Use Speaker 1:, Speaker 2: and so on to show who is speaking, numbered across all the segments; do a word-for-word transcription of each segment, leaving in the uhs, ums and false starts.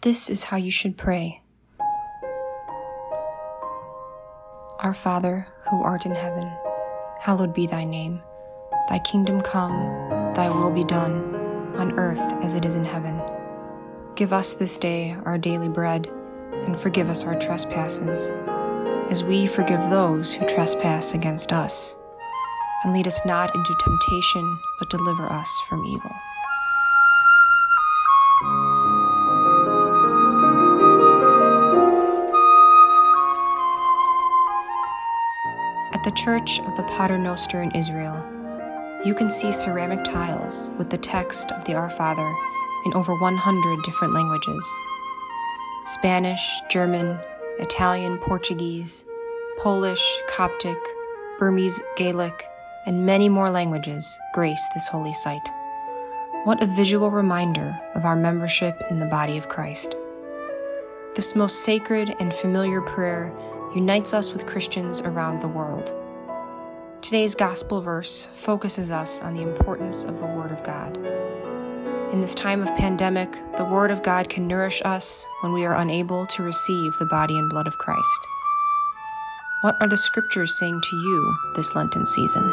Speaker 1: this is how you should pray. Our Father, who art in heaven, hallowed be thy name. Thy kingdom come, thy will be done, on earth as it is in heaven. Give us this day our daily bread, and forgive us our trespasses, as we forgive those who trespass against us. And lead us not into temptation, but deliver us from evil. At the Church of the Pater Noster in Israel, you can see ceramic tiles with the text of the Our Father in over one hundred different languages. Spanish, German, Italian, Portuguese, Polish, Coptic, Burmese, Gaelic, and many more languages grace this holy site. What a visual reminder of our membership in the body of Christ. This most sacred and familiar prayer unites us with Christians around the world. Today's gospel verse focuses us on the importance of the Word of God. In this time of pandemic, the Word of God can nourish us when we are unable to receive the body and blood of Christ. What are the scriptures saying to you this Lenten season?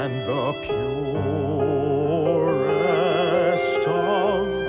Speaker 2: and the purest of